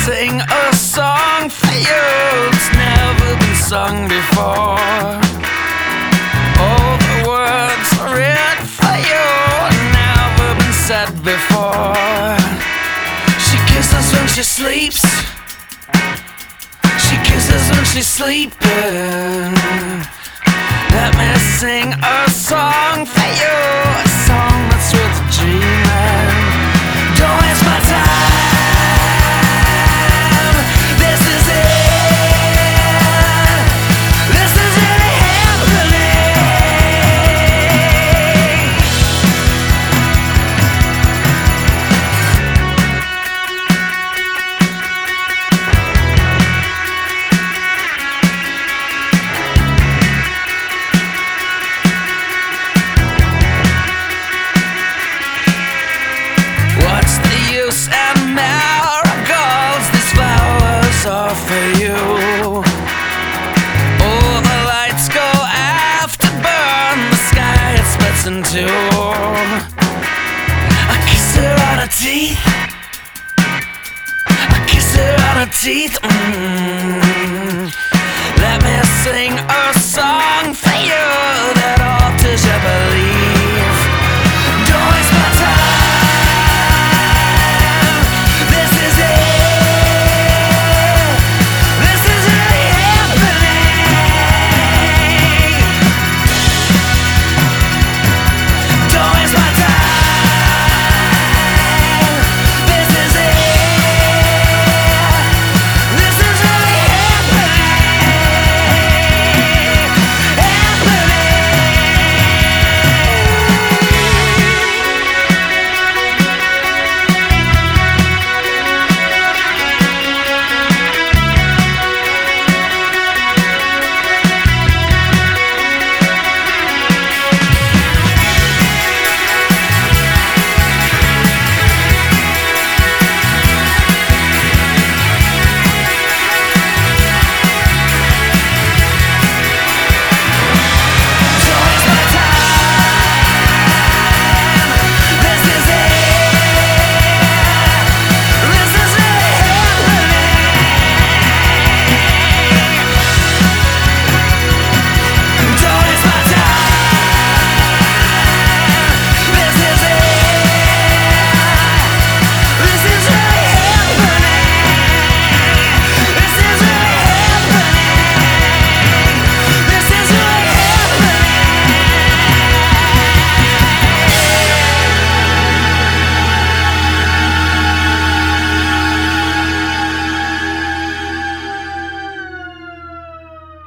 sing a song for you that's never been sung before. All the words are written for you, never been said before. She kisses when she sleeps, she kisses when she's sleeping. Let me sing a song for you, a song that's worth dreaming. Don't waste my time. This is it. This is really happening. What's the use and marigolds? These flowers are for you. Oh, the lights go after burn, the sky it splits in two. I kiss her on her teeth, I kiss her on her teeth. Let me sing a song for you.